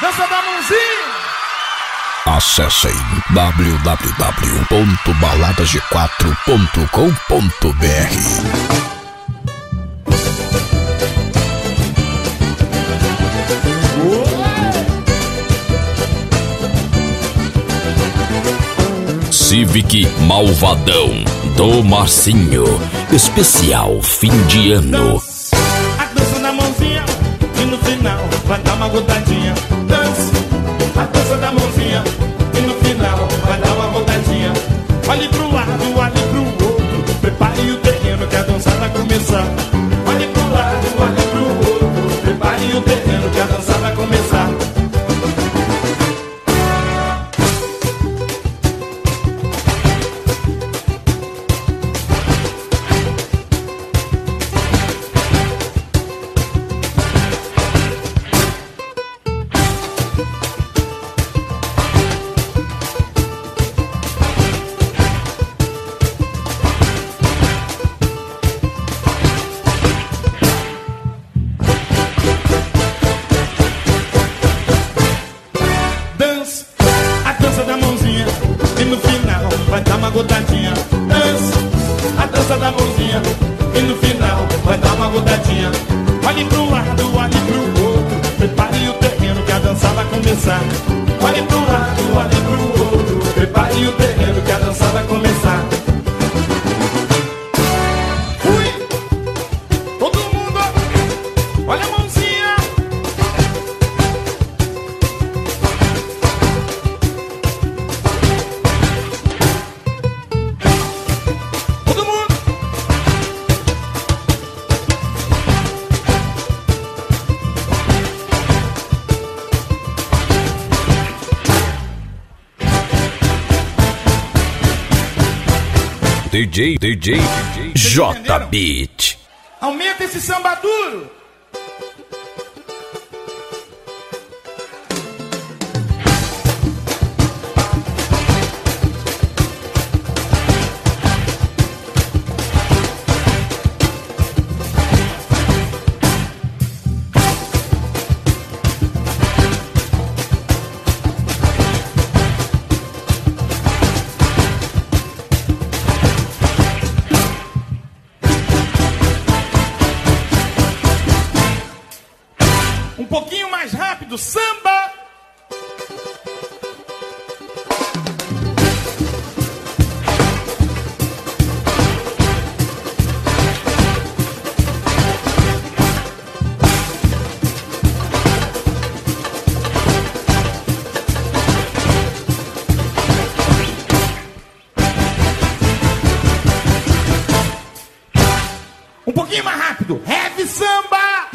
dança da mãozinha. Acessem www.baladasg4.com.br. Civic Malvadão do Marcinho, especial fim de ano. A dança da mãozinha e no final vai dar uma rodadinha. Dança, a dança da mãozinha e no final vai dar uma rodadinha. Olhe pro lado, olhe pro outro, prepare o terreno que a dança vai começar. Olhe pro lado, olhe pro outro, prepare o terreno que a dança vai começar. Rodadinha, dança, a dança da mãozinha e no final vai dar uma rodadinha. Olhe pro lado, olhe pro outro, prepare o terreno que a dança vai começar. Olhe pro lado, olhe pro outro, prepare o terreno que a dança vai começar. Fui, todo mundo, olha a mãozinha. DJ J Beat. Aumenta esse samba duro. Um pouquinho mais rápido, samba! Um pouquinho mais rápido, heavy samba!